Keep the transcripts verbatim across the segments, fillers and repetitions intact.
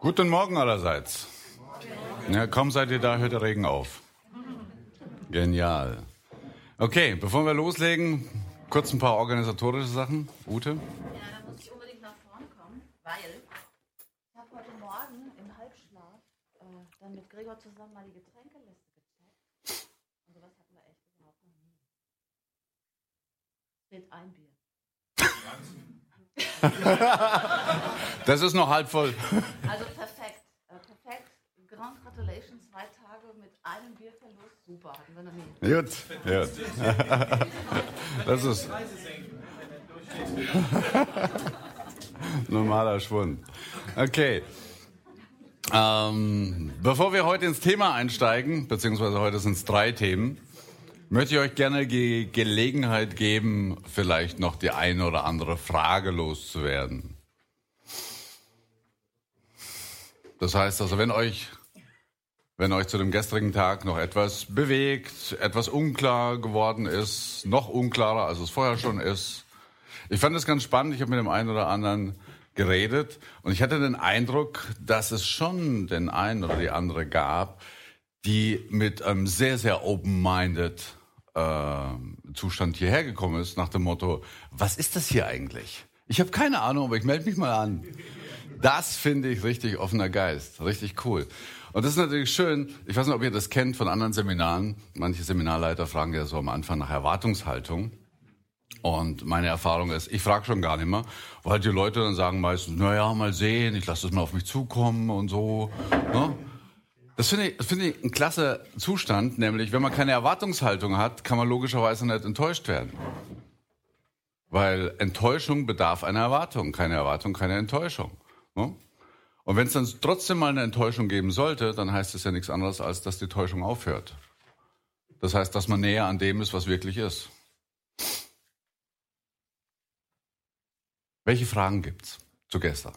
Guten Morgen allerseits. Ja, kaum seid ihr da, hört der Regen auf. Genial. Okay, bevor wir loslegen, kurz ein paar organisatorische Sachen. Ute? Ja, da muss ich unbedingt nach vorne kommen, weil ich habe heute Morgen im Halbschlaf äh, dann mit Gregor zusammen mal die Getränkeliste gecheckt. Und sowas hatten wir echt überhaupt noch nie. Es fehlt ein Bier. Das ist noch halb voll. Also perfekt, äh, perfekt. Grand Congratulations, zwei Tage mit einem Bierverlust. Super, hatten wir noch nie. Gut, gut. Das ist normaler Schwund. Okay. Ähm, bevor wir heute ins Thema einsteigen, beziehungsweise heute sind es drei Themen, möchte ich euch gerne die Gelegenheit geben, vielleicht noch die eine oder andere Frage loszuwerden. Das heißt also, wenn euch, wenn euch zu dem gestrigen Tag noch etwas bewegt, etwas unklar geworden ist, noch unklarer, als es vorher schon ist. Ich fand es ganz spannend, ich habe mit dem einen oder anderen geredet und ich hatte den Eindruck, dass es schon den einen oder die andere gab, die mit einem sehr, sehr open-minded äh, Zustand hierher gekommen ist, nach dem Motto, was ist das hier eigentlich? Ich habe keine Ahnung, aber ich melde mich mal an. Das finde ich richtig offener Geist, richtig cool. Und das ist natürlich schön, ich weiß nicht, ob ihr das kennt von anderen Seminaren. Manche Seminarleiter fragen ja so am Anfang nach Erwartungshaltung. Und meine Erfahrung ist, ich frage schon gar nicht mehr, weil die Leute dann sagen meistens, naja, mal sehen, ich lasse das mal auf mich zukommen und so. Ne? Das finde ich, das finde ich ein klasse Zustand, nämlich wenn man keine Erwartungshaltung hat, kann man logischerweise nicht enttäuscht werden. Weil Enttäuschung bedarf einer Erwartung, keine Erwartung, keine Enttäuschung. Ne? Und wenn es dann trotzdem mal eine Enttäuschung geben sollte, dann heißt es ja nichts anderes, als dass die Täuschung aufhört. Das heißt, dass man näher an dem ist, was wirklich ist. Welche Fragen gibt's zu gestern?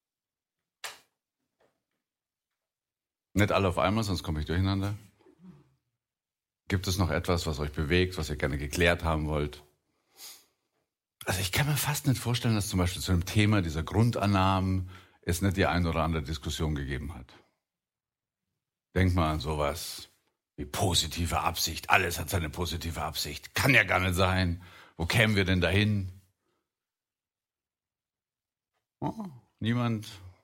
Nicht alle auf einmal, sonst komme ich durcheinander. Gibt es noch etwas, was euch bewegt, was ihr gerne geklärt haben wollt? Also ich kann mir fast nicht vorstellen, dass zum Beispiel zu dem Thema dieser Grundannahmen es nicht die eine oder andere Diskussion gegeben hat. Denkt mal an sowas wie positive Absicht. Alles hat seine positive Absicht. Kann ja gar nicht sein. Wo kämen wir denn dahin? Oh, niemand?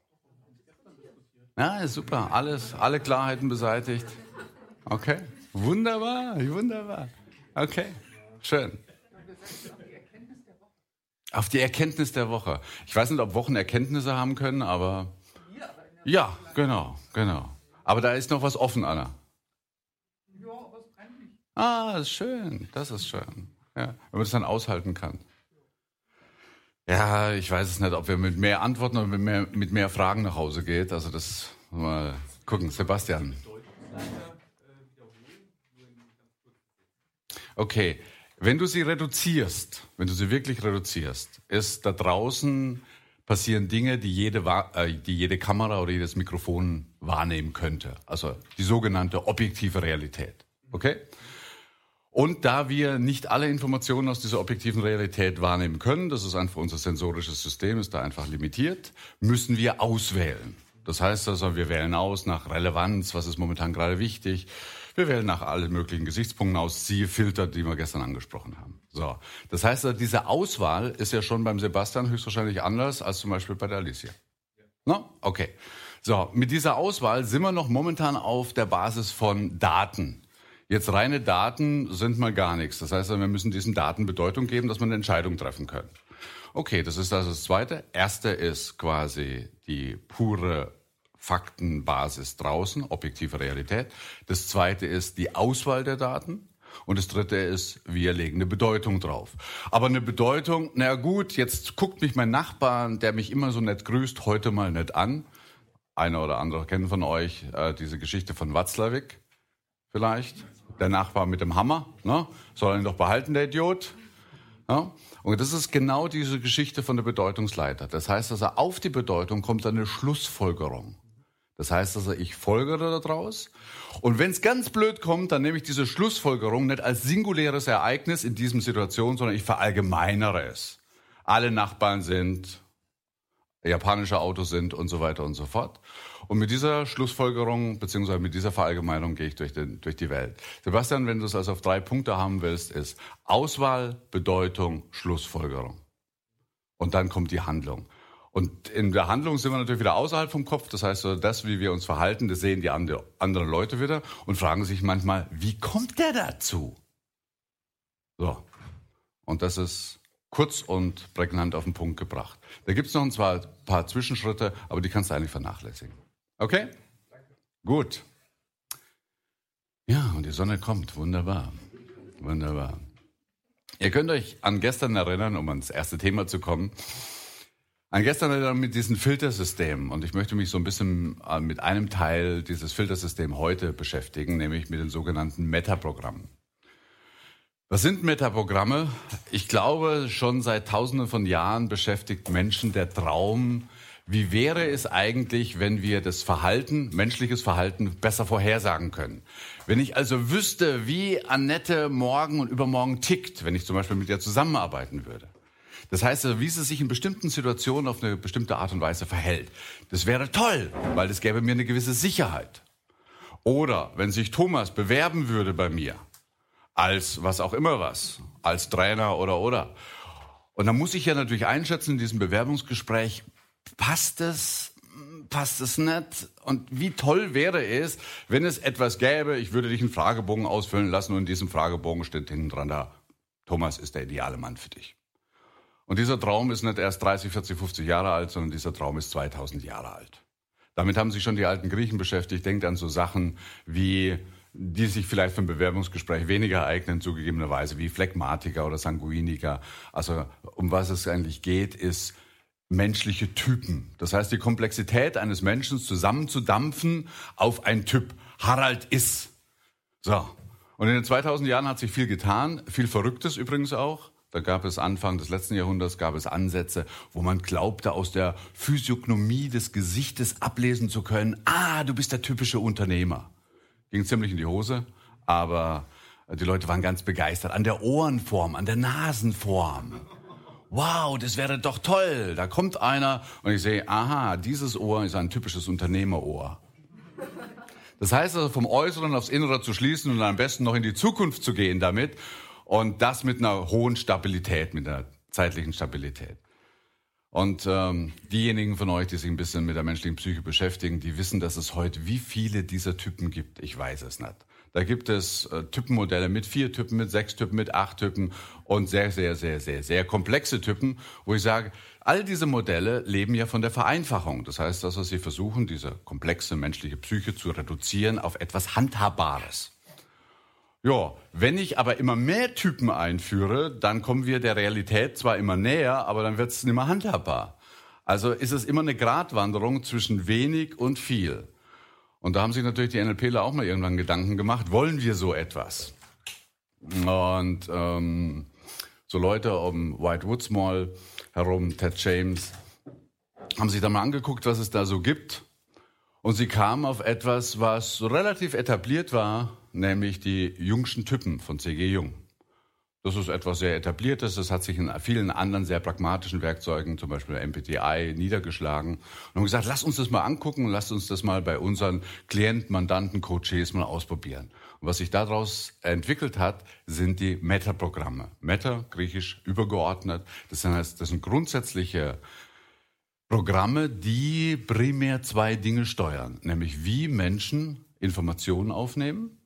Ja, ist super. Alles, alle Klarheiten beseitigt. Okay, wunderbar, wunderbar. Okay, schön. Auf die Erkenntnis der Woche. Ich weiß nicht, ob Wochen Erkenntnisse haben können, aber ja, genau, genau. Aber da ist noch was offen, Anna. Ja, aber es brennt nicht. Ah, das ist schön, das ist schön. Ja, wenn man das dann aushalten kann. Ja, ich weiß es nicht, ob wir mit mehr Antworten oder mit mehr, mit mehr Fragen nach Hause geht. Also das mal gucken. Sebastian. Okay, wenn du sie reduzierst, wenn du sie wirklich reduzierst, ist da draußen passieren Dinge, die jede, äh, die jede Kamera oder jedes Mikrofon wahrnehmen könnte. Also die sogenannte objektive Realität. Okay? Und da wir nicht alle Informationen aus dieser objektiven Realität wahrnehmen können, das ist einfach unser sensorisches System, ist da einfach limitiert, müssen wir auswählen. Das heißt also, wir wählen aus nach Relevanz, was ist momentan gerade wichtig. Wir wählen nach allen möglichen Gesichtspunkten aus, siehe Filter, die wir gestern angesprochen haben. So, das heißt, also, diese Auswahl ist ja schon beim Sebastian höchstwahrscheinlich anders als zum Beispiel bei der Alicia. No? Okay. So, mit dieser Auswahl sind wir noch momentan auf der Basis von Daten. Jetzt reine Daten sind mal gar nichts. Das heißt, wir müssen diesen Daten Bedeutung geben, dass wir eine Entscheidung treffen können. Okay, das ist also das Zweite. Erste ist quasi die pure Faktenbasis draußen, objektive Realität. Das Zweite ist die Auswahl der Daten. Und das Dritte ist, wir legen eine Bedeutung drauf. Aber eine Bedeutung, na gut, jetzt guckt mich mein Nachbar, der mich immer so nett grüßt, heute mal nicht an. Einer oder andere kennen von euch äh, diese Geschichte von Watzlawick vielleicht. Der Nachbar mit dem Hammer, ne? Soll er ihn doch behalten, der Idiot. Ja? Und das ist genau diese Geschichte von der Bedeutungsleiter. Das heißt also, auf die Bedeutung kommt eine Schlussfolgerung. Das heißt also, ich folgere daraus. Und wenn es ganz blöd kommt, dann nehme ich diese Schlussfolgerung nicht als singuläres Ereignis in diesem Situation, sondern ich verallgemeinere es. Alle Nachbarn sind japanische Autos sind und so weiter und so fort. Und mit dieser Schlussfolgerung beziehungsweise mit dieser Verallgemeinung gehe ich durch, den, durch die Welt. Sebastian, wenn du es also auf drei Punkte haben willst, ist Auswahl, Bedeutung, Schlussfolgerung. Und dann kommt die Handlung. Und in der Handlung sind wir natürlich wieder außerhalb vom Kopf. Das heißt, das, wie wir uns verhalten, das sehen die andere, anderen Leute wieder und fragen sich manchmal, wie kommt der dazu? So. Und das ist kurz und prägnant auf den Punkt gebracht. Da gibt es noch ein paar, paar Zwischenschritte, aber die kannst du eigentlich vernachlässigen. Okay? Danke. Gut. Ja, und die Sonne kommt. Wunderbar. Wunderbar. Ihr könnt euch an gestern erinnern, um ans erste Thema zu kommen, an gestern erinnern mit diesem Filtersystem. Und ich möchte mich so ein bisschen mit einem Teil dieses Filtersystems heute beschäftigen, nämlich mit den sogenannten Metaprogrammen. Was sind Metaprogramme? Ich glaube, schon seit Tausenden von Jahren beschäftigt Menschen der Traum, wie wäre es eigentlich, wenn wir das Verhalten, menschliches Verhalten, besser vorhersagen können. Wenn ich also wüsste, wie Annette morgen und übermorgen tickt, wenn ich zum Beispiel mit ihr zusammenarbeiten würde. Das heißt, wie sie sich in bestimmten Situationen auf eine bestimmte Art und Weise verhält. Das wäre toll, weil das gäbe mir eine gewisse Sicherheit. Oder wenn sich Thomas bewerben würde bei mir, als was auch immer was, als Trainer oder oder. Und dann muss ich ja natürlich einschätzen in diesem Bewerbungsgespräch, passt es, passt es nicht? Und wie toll wäre es, wenn es etwas gäbe, ich würde dich einen Fragebogen ausfüllen lassen und in diesem Fragebogen steht hinten dran da, Thomas ist der ideale Mann für dich. Und dieser Traum ist nicht erst dreißig, vierzig, fünfzig Jahre alt, sondern dieser Traum ist zweitausend Jahre alt. Damit haben sich schon die alten Griechen beschäftigt. Denkt an so Sachen wie, die sich vielleicht für ein Bewerbungsgespräch weniger eignen, zugegebenerweise, wie Phlegmatiker oder Sanguiniker. Also um was es eigentlich geht, ist menschliche Typen. Das heißt, die Komplexität eines Menschen zusammenzudampfen auf einen Typ. Harald ist. So. Und in den zweitausend Jahren hat sich viel getan, viel Verrücktes übrigens auch. Da gab es Anfang des letzten Jahrhunderts, gab es Ansätze, wo man glaubte, aus der Physiognomie des Gesichtes ablesen zu können, ah, du bist der typische Unternehmer. Ging ziemlich in die Hose, aber die Leute waren ganz begeistert. An der Ohrenform, an der Nasenform. Wow, das wäre doch toll. Da kommt einer und ich sehe, aha, dieses Ohr ist ein typisches Unternehmerohr. Das heißt also, vom Äußeren aufs Innere zu schließen und am besten noch in die Zukunft zu gehen damit. Und das mit einer hohen Stabilität, mit einer zeitlichen Stabilität. Und ähm, diejenigen von euch, die sich ein bisschen mit der menschlichen Psyche beschäftigen, die wissen, dass es heute wie viele dieser Typen gibt. Ich weiß es nicht. Da gibt es äh, Typenmodelle mit vier Typen, mit sechs Typen, mit acht Typen und sehr, sehr, sehr, sehr, sehr komplexe Typen, wo ich sage, all diese Modelle leben ja von der Vereinfachung. Das heißt, dass sie versuchen, diese komplexe menschliche Psyche zu reduzieren auf etwas Handhabbares. Ja, wenn ich aber immer mehr Typen einführe, dann kommen wir der Realität zwar immer näher, aber dann wird es nicht mehr handhabbar. Also ist es immer eine Gratwanderung zwischen wenig und viel. Und da haben sich natürlich die NLPler auch mal irgendwann Gedanken gemacht, wollen wir so etwas? Und ähm, so Leute um White Woods Mall herum, Ted James, haben sich dann mal angeguckt, was es da so gibt. Und sie kamen auf etwas, was relativ etabliert war, nämlich die Jungschen Typen von C G Jung. Das ist etwas sehr Etabliertes, das hat sich in vielen anderen sehr pragmatischen Werkzeugen, zum Beispiel M B T I, niedergeschlagen. Und haben gesagt, lass uns das mal angucken und lass uns das mal bei unseren Klienten, Mandanten, Coaches mal ausprobieren. Und was sich daraus entwickelt hat, sind die Metaprogramme. Meta, griechisch übergeordnet, das heißt, das sind grundsätzliche Programme, die primär zwei Dinge steuern, nämlich wie Menschen Informationen aufnehmen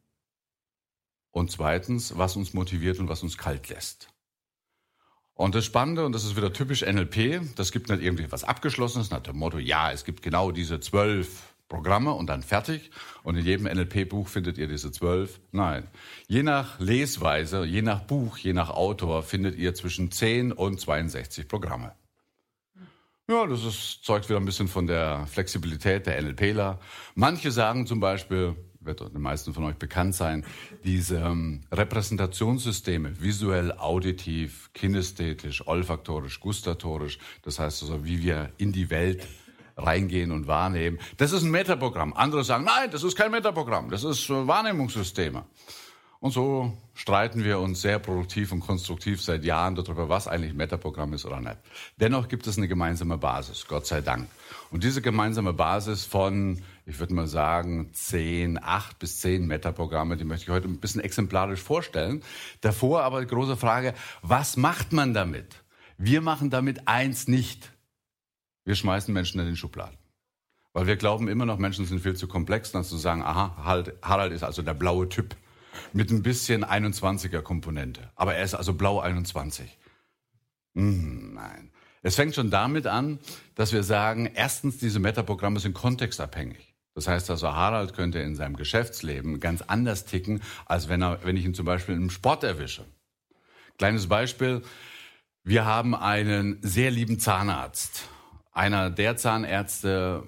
und zweitens, was uns motiviert und was uns kalt lässt. Und das Spannende, und das ist wieder typisch N L P, das gibt nicht irgendwie was Abgeschlossenes nach dem Motto, ja, es gibt genau diese zwölf Programme und dann fertig. Und in jedem N L P-Buch findet ihr diese zwölf. Nein, je nach Lesweise, je nach Buch, je nach Autor findet ihr zwischen zehn und zweiundsechzig Programme. Ja, das ist, zeugt wieder ein bisschen von der Flexibilität der NLPler. Manche sagen zum Beispiel, wird den meisten von euch bekannt sein, diese ähm, Repräsentationssysteme, visuell, auditiv, kinästhetisch, olfaktorisch, gustatorisch, das heißt also, wie wir in die Welt reingehen und wahrnehmen. Das ist ein Metaprogramm. Andere sagen, nein, das ist kein Metaprogramm, das ist äh, Wahrnehmungssysteme. Und so streiten wir uns sehr produktiv und konstruktiv seit Jahren darüber, was eigentlich ein Metaprogramm ist oder nicht. Dennoch gibt es eine gemeinsame Basis, Gott sei Dank. Und diese gemeinsame Basis von, ich würde mal sagen, zehn, acht bis zehn Metaprogramme, die möchte ich heute ein bisschen exemplarisch vorstellen. Davor aber die große Frage, was macht man damit? Wir machen damit eins nicht. Wir schmeißen Menschen in den Schubladen. Weil wir glauben immer noch, Menschen sind viel zu komplex, dann zu sagen, aha, Harald ist also der blaue Typ. Mit ein bisschen einundzwanziger-Komponente. Aber er ist also blau einundzwanzig. Mm, nein. Es fängt schon damit an, dass wir sagen, erstens, diese Metaprogramme sind kontextabhängig. Das heißt also, Harald könnte in seinem Geschäftsleben ganz anders ticken, als wenn, er, wenn ich ihn zum Beispiel im Sport erwische. Kleines Beispiel. Wir haben einen sehr lieben Zahnarzt. Einer der Zahnärzte,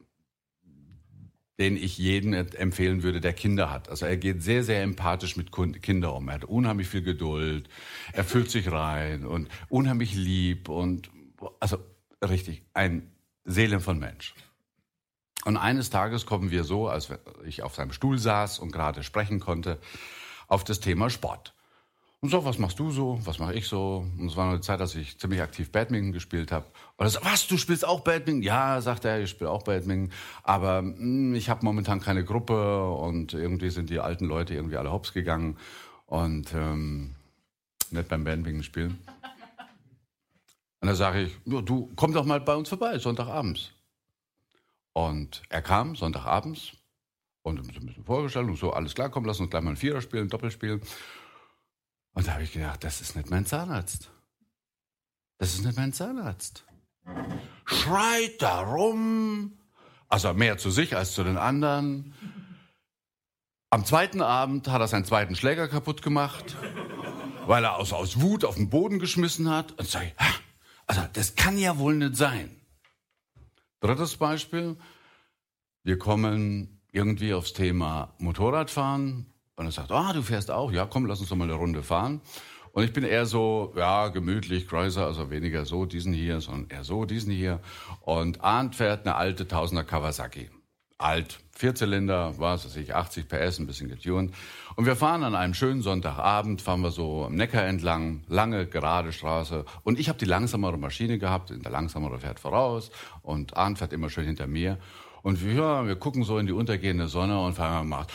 den ich jedem empfehlen würde, der Kinder hat. Also er geht sehr, sehr empathisch mit Kindern um. Er hat unheimlich viel Geduld, er fühlt sich rein und unheimlich lieb und also richtig, ein Seele von Mensch. Und eines Tages kommen wir so, als ich auf seinem Stuhl saß und gerade sprechen konnte, auf das Thema Sport. Und so, was machst du so? Was mache ich so? Und es war eine Zeit, als ich ziemlich aktiv Badminton gespielt habe. Und er sagt, was, du spielst auch Badminton? Ja, sagt er, ich spiele auch Badminton. Aber mh, ich habe momentan keine Gruppe und irgendwie sind die alten Leute irgendwie alle hops gegangen. Und ähm, nicht beim Badminton spielen. Und dann sage ich, ja, du, komm doch mal bei uns vorbei, Sonntagabends. Und er kam Sonntagabends und ein bisschen vorgestellt und so, alles klar, komm, lass uns gleich mal einen Vierer spielen, Doppel spielen. Und da habe ich gedacht, das ist nicht mein Zahnarzt. Das ist nicht mein Zahnarzt. Schreit da rum. Also mehr zu sich als zu den anderen. Am zweiten Abend hat er seinen zweiten Schläger kaputt gemacht, weil er aus, aus Wut auf den Boden geschmissen hat. Und sage ich, also das kann ja wohl nicht sein. Drittes Beispiel. Wir kommen irgendwie aufs Thema Motorradfahren. Und er sagt, ah, du fährst auch? Ja, komm, lass uns doch mal eine Runde fahren. Und ich bin eher so, ja, gemütlich, Cruiser, also weniger so, diesen hier, sondern eher so, diesen hier. Und Arndt fährt eine alte Tausender Kawasaki. Alt, Vierzylinder, was weiß ich, achtzig P S, ein bisschen getuned. Und wir fahren an einem schönen Sonntagabend, fahren wir so am Neckar entlang, lange, gerade Straße. Und ich habe die langsamere Maschine gehabt, der langsamere fährt voraus und Arndt fährt immer schön hinter mir. Und wir, wir gucken so in die untergehende Sonne und fahren macht.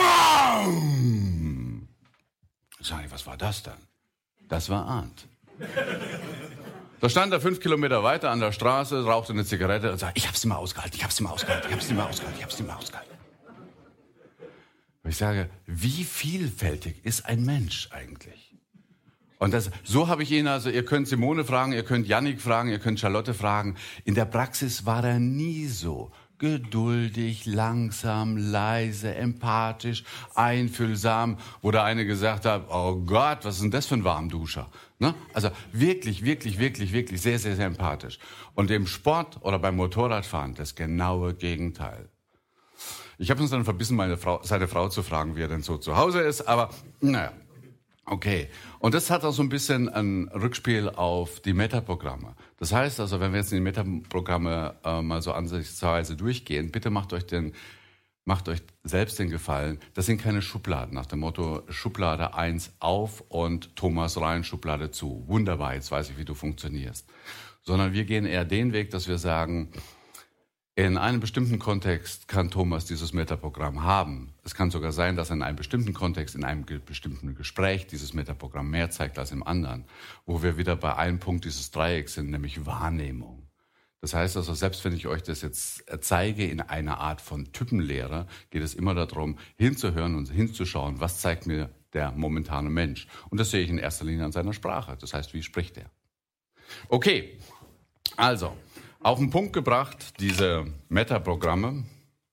Sag ich, was war das dann? Das war Arndt. Da stand er fünf Kilometer weiter an der Straße, rauchte eine Zigarette und sagte, ich hab's nicht mehr ausgehalten, ich hab's nicht mehr ausgehalten, ich hab's nicht mehr ausgehalten, ich hab's nicht mehr ausgehalten. Und ich sage, wie vielfältig ist ein Mensch eigentlich? Und das, so habe ich ihn, also ihr könnt Simone fragen, ihr könnt Jannik fragen, ihr könnt Charlotte fragen. In der Praxis war er nie so. Geduldig, langsam, leise, empathisch, einfühlsam, wo der eine gesagt hat, oh Gott, was ist denn das für ein Warmduscher? Ne? Also wirklich, wirklich, wirklich, wirklich sehr, sehr, sehr empathisch. Und im Sport oder beim Motorradfahren das genaue Gegenteil. Ich habe uns dann verbissen, meine Frau, seine Frau zu fragen, wie er denn so zu Hause ist, aber naja. Okay, und das hat auch so ein bisschen ein Rückspiel auf die Metaprogramme. Das heißt also, wenn wir jetzt die Metaprogramme äh, mal so ansichtsweise durchgehen, bitte macht euch den, macht euch selbst den Gefallen. Das sind keine Schubladen nach dem Motto Schublade eins auf und Thomas rein, Schublade zu. Wunderbar, jetzt weiß ich, wie du funktionierst. Sondern wir gehen eher den Weg, dass wir sagen, in einem bestimmten Kontext kann Thomas dieses Metaprogramm haben. Es kann sogar sein, dass er in einem bestimmten Kontext, in einem ge- bestimmten Gespräch dieses Metaprogramm mehr zeigt als im anderen. Wo wir wieder bei einem Punkt dieses Dreiecks sind, nämlich Wahrnehmung. Das heißt also, selbst wenn ich euch das jetzt zeige in einer Art von Typenlehre, geht es immer darum, hinzuhören und hinzuschauen, was zeigt mir der momentane Mensch. Und das sehe ich in erster Linie an seiner Sprache. Das heißt, wie spricht er? Okay, also auf den Punkt gebracht, diese Metaprogramme.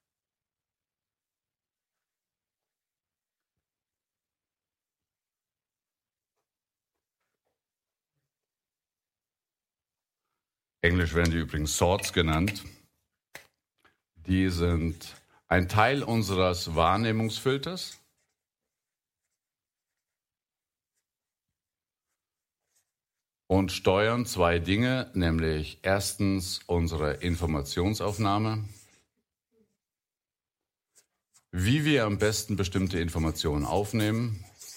Englisch werden die übrigens Sorts genannt. Die sind ein Teil unseres Wahrnehmungsfilters. Und steuern zwei Dinge, nämlich erstens unsere Informationsaufnahme, wie wir am besten bestimmte Informationen aufnehmen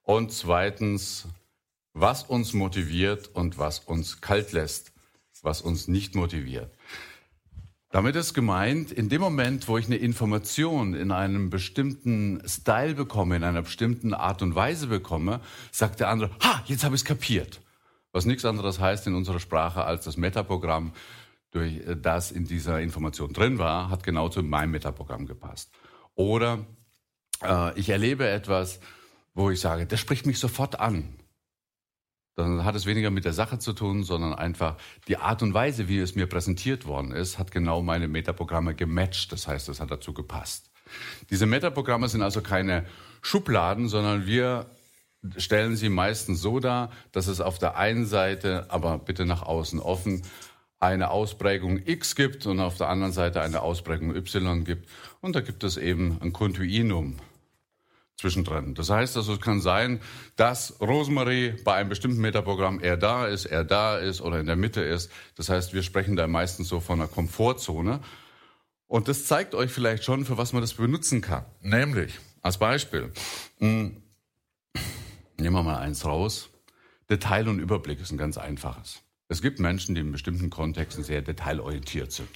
Und zweitens, was uns motiviert und was uns kalt lässt, was uns nicht motiviert. Damit ist gemeint, in dem Moment, wo ich eine Information in einem bestimmten Style bekomme, in einer bestimmten Art und Weise bekomme, sagt der andere, ha, jetzt habe ich es kapiert. Was nichts anderes heißt in unserer Sprache als das Metaprogramm, durch das in dieser Information drin war, hat genau zu meinem Metaprogramm gepasst. Oder äh, ich erlebe etwas, wo ich sage, das spricht mich sofort an. Dann hat es weniger mit der Sache zu tun, sondern einfach die Art und Weise, wie es mir präsentiert worden ist, hat genau meine Metaprogramme gematcht. Das heißt, es hat dazu gepasst. Diese Metaprogramme sind also keine Schubladen, sondern wir stellen sie meistens so dar, dass es auf der einen Seite, aber bitte nach außen offen, eine Ausprägung X gibt und auf der anderen Seite eine Ausprägung Y gibt. Und da gibt es eben ein Kontinuum zwischendrin. Das heißt also, es kann sein, dass Rosemarie bei einem bestimmten Metaprogramm eher da ist, eher da ist oder in der Mitte ist. Das heißt, wir sprechen da meistens so von einer Komfortzone. Und das zeigt euch vielleicht schon, für was man das benutzen kann. Nämlich, als Beispiel, mh, nehmen wir mal eins raus. Detail und Überblick ist ein ganz einfaches. Es gibt Menschen, die in bestimmten Kontexten sehr detailorientiert sind.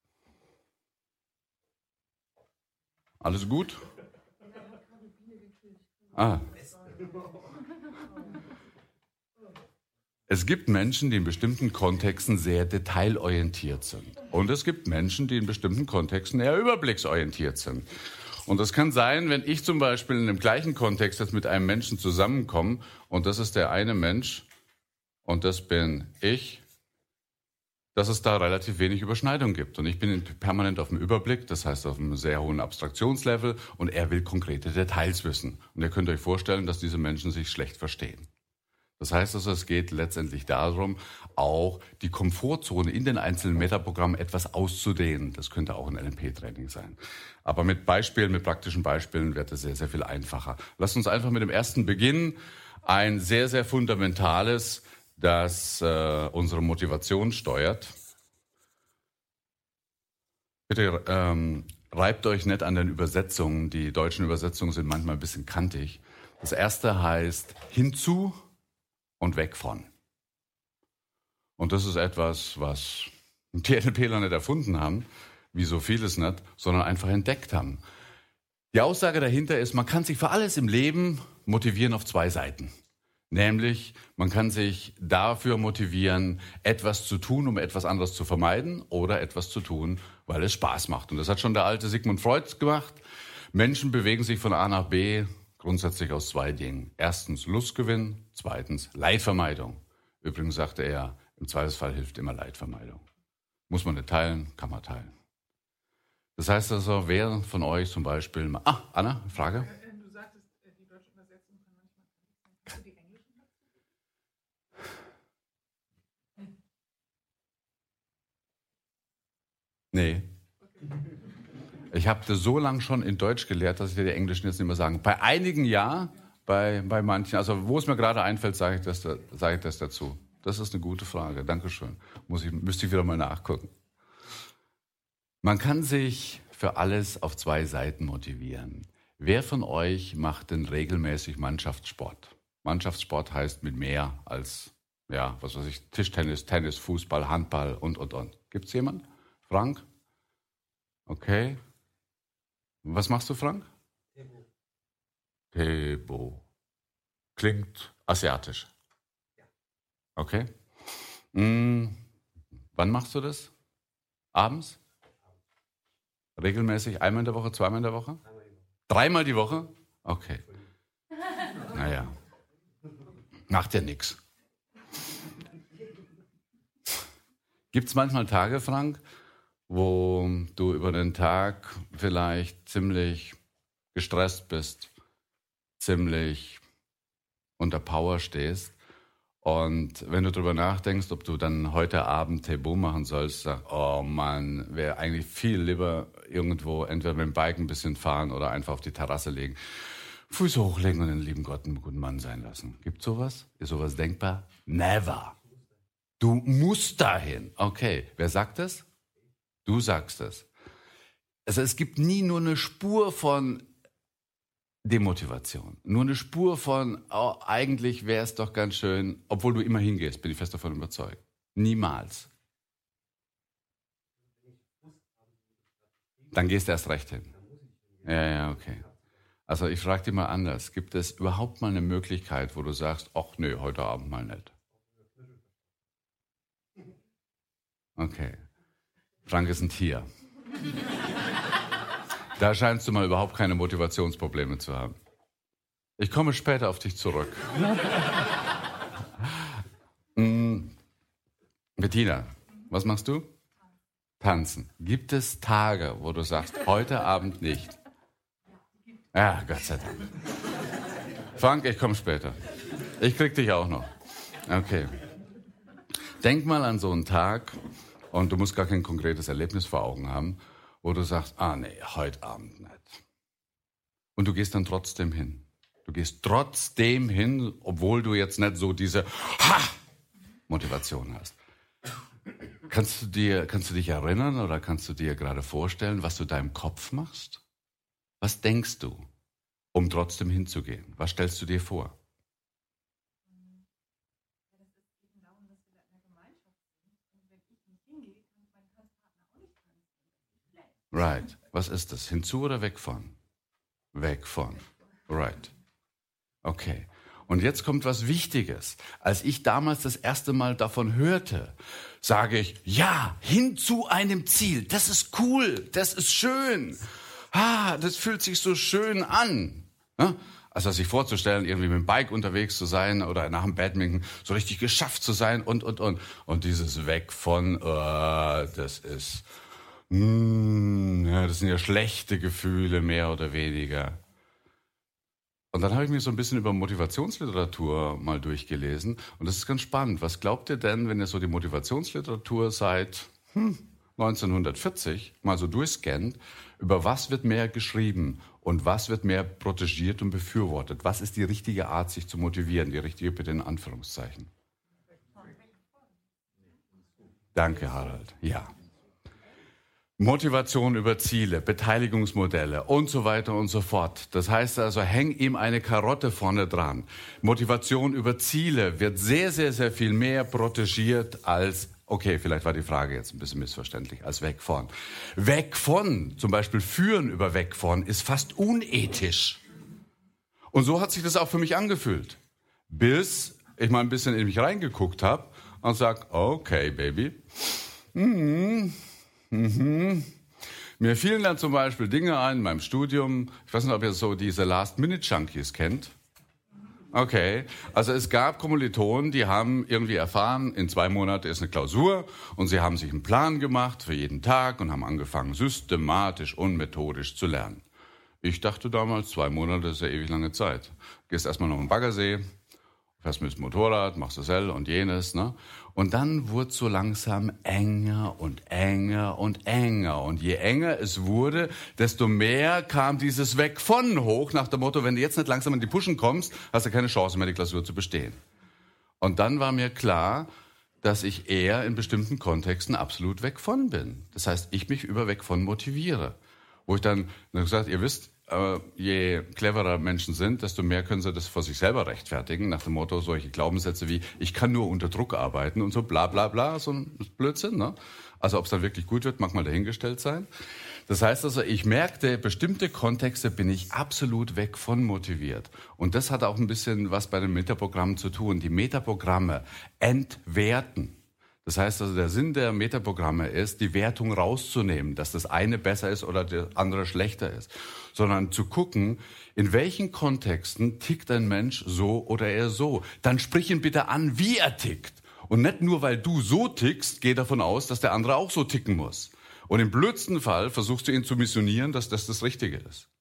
Alles gut? Ah. Es gibt Menschen, die in bestimmten Kontexten sehr detailorientiert sind. Und es gibt Menschen, die in bestimmten Kontexten eher überblicksorientiert sind. Und das kann sein, wenn ich zum Beispiel in dem gleichen Kontext jetzt mit einem Menschen zusammenkomme und das ist der eine Mensch und das bin ich, dass es da relativ wenig Überschneidung gibt. Und ich bin permanent auf dem Überblick, das heißt auf einem sehr hohen Abstraktionslevel und er will konkrete Details wissen. Und ihr könnt euch vorstellen, dass diese Menschen sich schlecht verstehen. Das heißt also, es geht letztendlich darum, auch die Komfortzone in den einzelnen Metaprogrammen etwas auszudehnen. Das könnte auch ein N L P-Training sein. Aber mit Beispielen, mit praktischen Beispielen wird es sehr, sehr viel einfacher. Lasst uns einfach mit dem ersten beginnen. Ein sehr, sehr fundamentales, das äh, unsere Motivation steuert. Bitte ähm, reibt euch nicht an den Übersetzungen. Die deutschen Übersetzungen sind manchmal ein bisschen kantig. Das erste heißt hinzu und weg von. Und das ist etwas, was die N L Pler nicht erfunden haben, wie so vieles nicht, sondern einfach entdeckt haben. Die Aussage dahinter ist, man kann sich für alles im Leben motivieren auf zwei Seiten. Nämlich, man kann sich dafür motivieren, etwas zu tun, um etwas anderes zu vermeiden oder etwas zu tun, weil es Spaß macht. Und das hat schon der alte Sigmund Freud gemacht. Menschen bewegen sich von A nach B grundsätzlich aus zwei Dingen. Erstens Lustgewinn, zweitens Leidvermeidung. Übrigens sagte er, im Zweifelsfall hilft immer Leidvermeidung. Muss man nicht teilen, kann man teilen. Das heißt also, wer von euch zum Beispiel... Mal, ah, Anna, Frage? Du sagtest, die deutsche Übersetzung kann manchmal... Kannst du die englischen dazu? Nee. Ich habe das so lange schon in Deutsch gelehrt, dass ich dir die Englischen jetzt nicht mehr sagen. Bei einigen ja, bei, bei manchen, also wo es mir gerade einfällt, sage ich, das, sage ich das dazu. Das ist eine gute Frage, Dankeschön. Muss ich, müsste ich wieder mal nachgucken. Man kann sich für alles auf zwei Seiten motivieren. Wer von euch macht denn regelmäßig Mannschaftssport? Mannschaftssport heißt mit mehr als, ja, was weiß ich, Tischtennis, Tennis, Fußball, Handball und, und, und. Gibt's jemanden? Frank? Okay. Was machst du, Frank? Tebo. Tebo. Klingt asiatisch. Ja. Okay. Hm. Wann machst du das? Abends? Regelmäßig? Einmal in der Woche, zweimal in der Woche? Dreimal die Woche. Dreimal die Woche? Okay. Naja. Macht ja nichts. Gibt es manchmal Tage, Frank, wo du über den Tag vielleicht ziemlich gestresst bist, ziemlich unter Power stehst und wenn du darüber nachdenkst, ob du dann heute Abend Tebo machen sollst, sagst, oh Mann, wäre eigentlich viel lieber irgendwo entweder mit dem Bike ein bisschen fahren oder einfach auf die Terrasse legen, Füße hochlegen und den lieben Gott einen guten Mann sein lassen. Gibt sowas? Ist sowas denkbar? Never. Du musst dahin. Okay, wer sagt das? Du sagst es. Also es gibt nie nur eine Spur von Demotivation. Nur eine Spur von, oh, eigentlich wäre es doch ganz schön, obwohl du immer hingehst, bin ich fest davon überzeugt. Niemals. Dann gehst du erst recht hin. Ja, ja, okay. Also ich frage dich mal anders. Gibt es überhaupt mal eine Möglichkeit, wo du sagst, ach nö, heute Abend mal nicht? Okay. Frank ist ein Tier. Da scheinst du mal überhaupt keine Motivationsprobleme zu haben. Ich komme später auf dich zurück. mm. Bettina, was machst du? Tanzen. Gibt es Tage, wo du sagst, heute Abend nicht? Ja, Gott sei Dank. Frank, ich komme später. Ich krieg dich auch noch. Okay. Denk mal an so einen Tag, und du musst gar kein konkretes Erlebnis vor Augen haben, wo du sagst, ah nee, heute Abend nicht. Und du gehst dann trotzdem hin. Du gehst trotzdem hin, obwohl du jetzt nicht so diese Ha-Motivation hast. Kannst du dir, kannst du dich erinnern oder kannst du dir gerade vorstellen, was du da im Kopf machst? Was denkst du, um trotzdem hinzugehen? Was stellst du dir vor? Right. Was ist das? Hinzu oder weg von? Weg von. Right. Okay. Und jetzt kommt was Wichtiges. Als ich damals das erste Mal davon hörte, sage ich, ja, hin zu einem Ziel. Das ist cool. Das ist schön. Ah, das fühlt sich so schön an. Ja? Also sich vorzustellen, irgendwie mit dem Bike unterwegs zu sein oder nach dem Badminton so richtig geschafft zu sein und, und, und. Und dieses Weg von, uh, das ist... Mm, ja, das sind ja schlechte Gefühle, mehr oder weniger. Und dann habe ich mir so ein bisschen über Motivationsliteratur mal durchgelesen. Und das ist ganz spannend. Was glaubt ihr denn, wenn ihr so die Motivationsliteratur seit hm, neunzehnhundertvierzig mal so durchscannt, über was wird mehr geschrieben und was wird mehr protegiert und befürwortet? Was ist die richtige Art, sich zu motivieren? Die richtige bitte in Anführungszeichen. Danke, Harald. Ja. Motivation über Ziele, Beteiligungsmodelle und so weiter und so fort. Das heißt also, häng ihm eine Karotte vorne dran. Motivation über Ziele wird sehr, sehr, sehr viel mehr protegiert als, okay, vielleicht war die Frage jetzt ein bisschen missverständlich, als weg von. Weg von, zum Beispiel führen über weg von, ist fast unethisch. Und so hat sich das auch für mich angefühlt. Bis ich mal ein bisschen in mich reingeguckt habe und sag, okay, Baby, mhm. Mhm. Mir fielen dann zum Beispiel Dinge ein in meinem Studium. Ich weiß nicht, ob ihr so diese Last-Minute-Junkies kennt. Okay, also es gab Kommilitonen, die haben irgendwie erfahren, in zwei Monaten ist eine Klausur und sie haben sich einen Plan gemacht für jeden Tag und haben angefangen, systematisch und methodisch zu lernen. Ich dachte damals, zwei Monate ist ja ewig lange Zeit. Gehst erstmal noch in den Baggersee, fährst mit dem Motorrad, machst das L und jenes, ne? Und dann wurde es so langsam enger und enger und enger. Und je enger es wurde, desto mehr kam dieses Weg von hoch, nach dem Motto, wenn du jetzt nicht langsam in die Puschen kommst, hast du keine Chance mehr, die Klausur zu bestehen. Und dann war mir klar, dass ich eher in bestimmten Kontexten absolut weg von bin. Das heißt, ich mich über weg von motiviere. Wo ich dann, dann gesagt, ihr wisst, äh, je cleverer Menschen sind, desto mehr können sie das vor sich selber rechtfertigen, nach dem Motto solche Glaubenssätze wie, ich kann nur unter Druck arbeiten und so bla bla bla, so ein Blödsinn. Ne? Also ob es dann wirklich gut wird, mag mal dahingestellt sein. Das heißt also, ich merkte, bestimmte Kontexte bin ich absolut weg von motiviert. Und das hat auch ein bisschen was bei den Metaprogrammen zu tun. Die Metaprogramme entwerten. Das heißt also, der Sinn der Metaprogramme ist, die Wertung rauszunehmen, dass das eine besser ist oder der andere schlechter ist, sondern zu gucken, in welchen Kontexten tickt ein Mensch so oder er so. Dann sprich ihn bitte an, wie er tickt. Und nicht nur, weil du so tickst, geh davon aus, dass der andere auch so ticken muss. Und im blödsten Fall versuchst du ihn zu missionieren, dass das das Richtige ist.